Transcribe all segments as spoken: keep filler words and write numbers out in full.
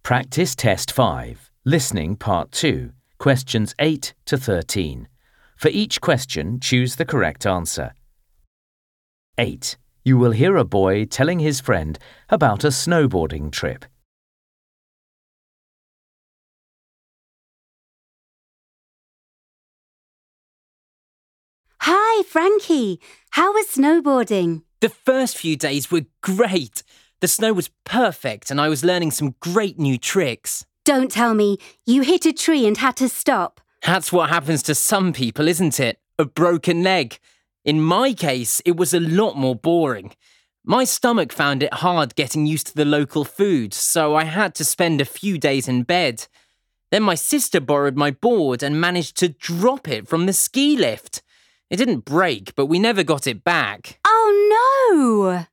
Practice Test five, Listening Part two, Questions eight to thirteen. For each question, choose the correct answer. eight. You will hear a boy telling his friend about a snowboarding trip. Hi, Frankie. How was snowboarding? The first few days were great. The snow was perfect and I was learning some great new tricks. Don't tell me you hit a tree and had to stop. That's what happens to some people, isn't it? A broken leg. In my case, it was a lot more boring. My stomach found it hard getting used to the local food, so I had to spend a few days in bed. Then my sister borrowed my board and managed to drop it from the ski lift. It didn't break, but we never got it back. Oh no!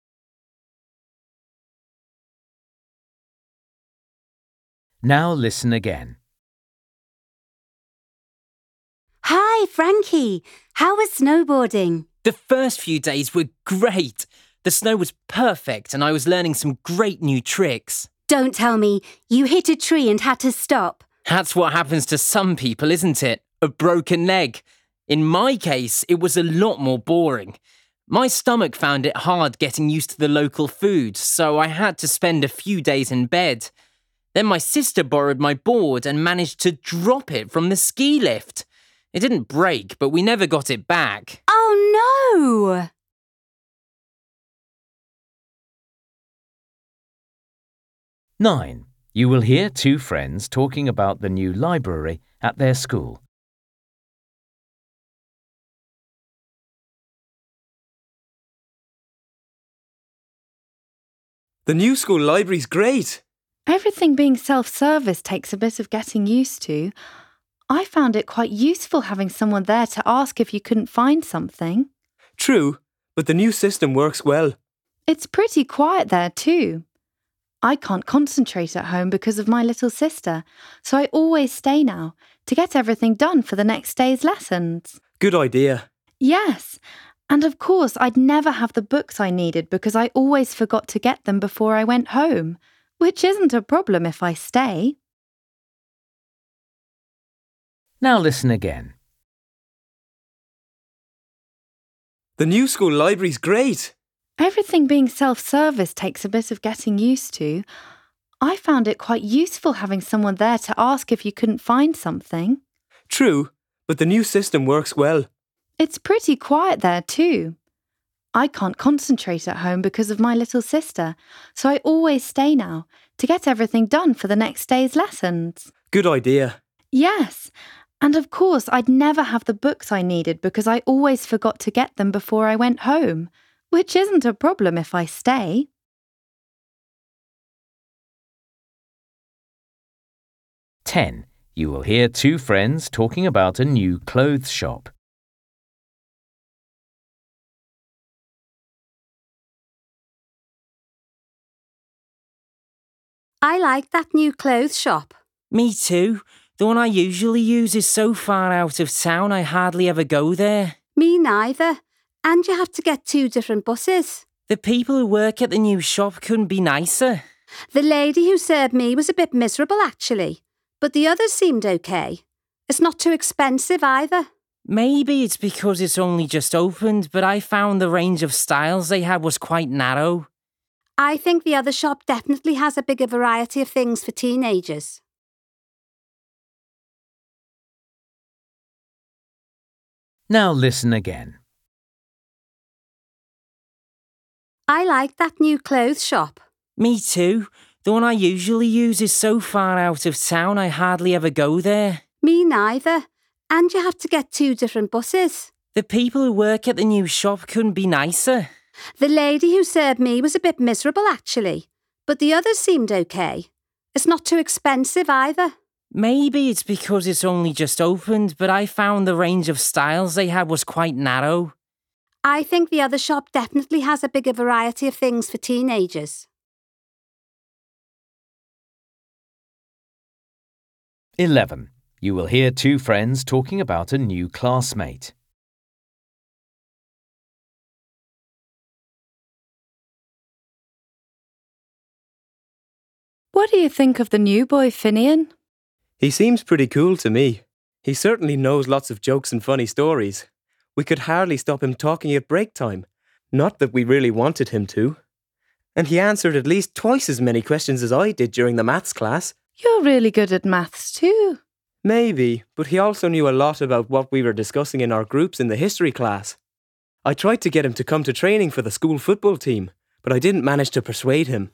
Now listen again. Hi, Frankie. How was snowboarding? The first few days were great. The snow was perfect and I was learning some great new tricks. Don't tell me you hit a tree and had to stop. That's what happens to some people, isn't it? A broken leg. In my case, it was a lot more boring. My stomach found it hard getting used to the local food, so I had to spend a few days in bed. Then my sister borrowed my board and managed to drop it from the ski lift. It didn't break, but we never got it back. Oh no! nine. You will hear two friends talking about the new library at their school. The new school library's great. Everything being self-service takes a bit of getting used to. I found it quite useful having someone there to ask if you couldn't find something. True, but the new system works well. It's pretty quiet there too. I can't concentrate at home because of my little sister, so I always stay now to get everything done for the next day's lessons. Good idea. Yes, and of course I'd never have the books I needed because I always forgot to get them before I went home, which isn't a problem if I stay. Now listen again. The new school library's great. Everything being self-service takes a bit of getting used to. I found it quite useful having someone there to ask if you couldn't find something. True, but the new system works well. It's pretty quiet there too. I can't concentrate at home because of my little sister, so I always stay now to get everything done for the next day's lessons. Good idea. Yes, and of course I'd never have the books I needed because I always forgot to get them before I went home, which isn't a problem if I stay. ten. You will hear two friends talking about a new clothes shop. I like that new clothes shop. Me too. The one I usually use is so far out of town I hardly ever go there. Me neither. And you have to get two different buses. The people who work at the new shop couldn't be nicer. The lady who served me was a bit miserable actually, but the others seemed okay. It's not too expensive either. Maybe it's because it's only just opened, but I found the range of styles they had was quite narrow. I think the other shop definitely has a bigger variety of things for teenagers. Now listen again. I like that new clothes shop. Me too. The one I usually use is so far out of town I hardly ever go there. Me neither. And you have to get two different buses. The people who work at the new shop couldn't be nicer. The lady who served me was a bit miserable actually, but the others seemed okay. It's not too expensive either. Maybe it's because it's only just opened, but I found the range of styles they had was quite narrow. I think the other shop definitely has a bigger variety of things for teenagers. eleven. You will hear two friends talking about a new classmate. What do you think of the new boy, Finian? He seems pretty cool to me. He certainly knows lots of jokes and funny stories. We could hardly stop him talking at break time. Not that we really wanted him to. And he answered at least twice as many questions as I did during the maths class. You're really good at maths too. Maybe, but he also knew a lot about what we were discussing in our groups in the history class. I tried to get him to come to training for the school football team, but I didn't manage to persuade him.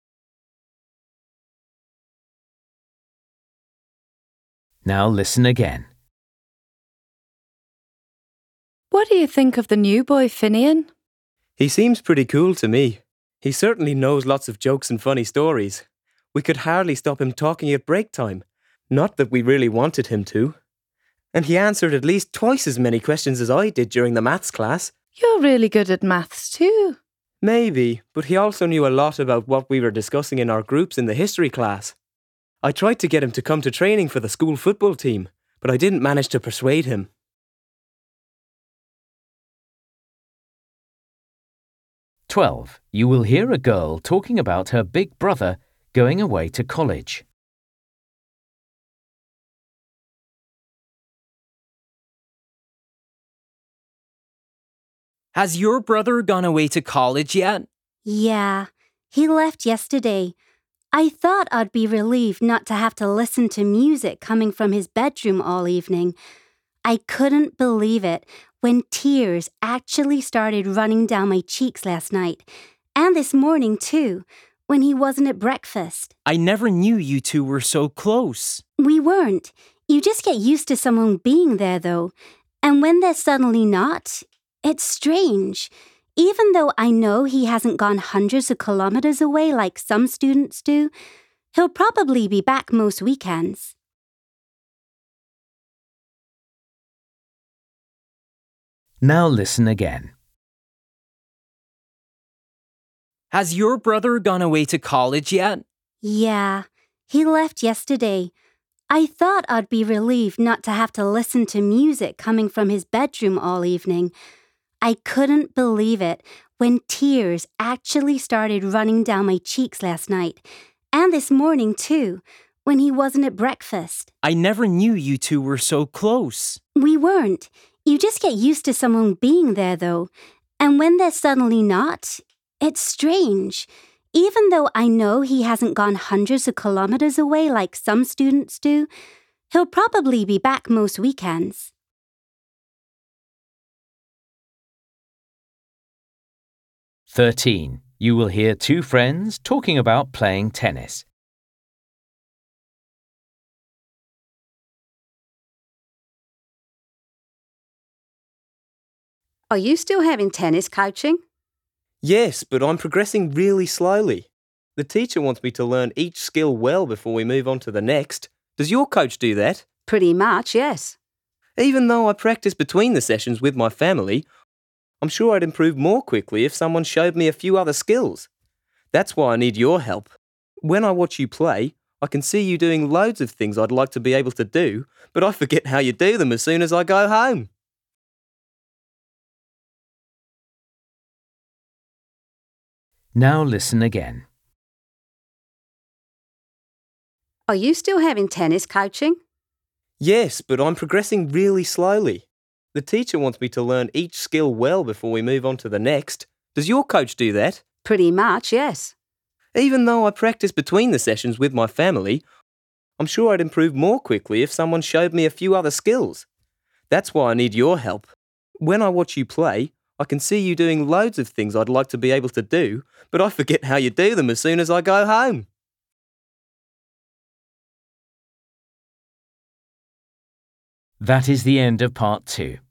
Now listen again. What do you think of the new boy, Finian? He seems pretty cool to me. He certainly knows lots of jokes and funny stories. We could hardly stop him talking at break time. Not that we really wanted him to. And he answered at least twice as many questions as I did during the maths class. You're really good at maths too. Maybe, but he also knew a lot about what we were discussing in our groups in the history class. I tried to get him to come to training for the school football team, but I didn't manage to persuade him. twelve. You will hear a girl talking about her big brother going away to college. Has your brother gone away to college yet? Yeah, he left yesterday. I thought I'd be relieved not to have to listen to music coming from his bedroom all evening. I couldn't believe it when tears actually started running down my cheeks last night, and this morning too, when he wasn't at breakfast. I never knew you two were so close. We weren't. You just get used to someone being there, though. And when they're suddenly not, it's strange. Even though I know he hasn't gone hundreds of kilometers away like some students do, he'll probably be back most weekends. Now listen again. Has your brother gone away to college yet? Yeah, he left yesterday. I thought I'd be relieved not to have to listen to music coming from his bedroom all evening. I couldn't believe it when tears actually started running down my cheeks last night, and this morning too, when he wasn't at breakfast. I never knew you two were so close. We weren't. You just get used to someone being there, though. And when they're suddenly not, it's strange. Even though I know he hasn't gone hundreds of kilometers away like some students do, he'll probably be back most weekends. thirteen. You will hear two friends talking about playing tennis. Are you still having tennis coaching? Yes, but I'm progressing really slowly. The teacher wants me to learn each skill well before we move on to the next. Does your coach do that? Pretty much, yes. Even though I practice between the sessions with my family, I'm sure I'd improve more quickly if someone showed me a few other skills. That's why I need your help. When I watch you play, I can see you doing loads of things I'd like to be able to do, but I forget how you do them as soon as I go home. Now listen again. Are you still having tennis coaching? Yes, but I'm progressing really slowly. The teacher wants me to learn each skill well before we move on to the next. Does your coach do that? Pretty much, yes. Even though I practice between the sessions with my family, I'm sure I'd improve more quickly if someone showed me a few other skills. That's why I need your help. When I watch you play, I can see you doing loads of things I'd like to be able to do, but I forget how you do them as soon as I go home. That is the end of part two.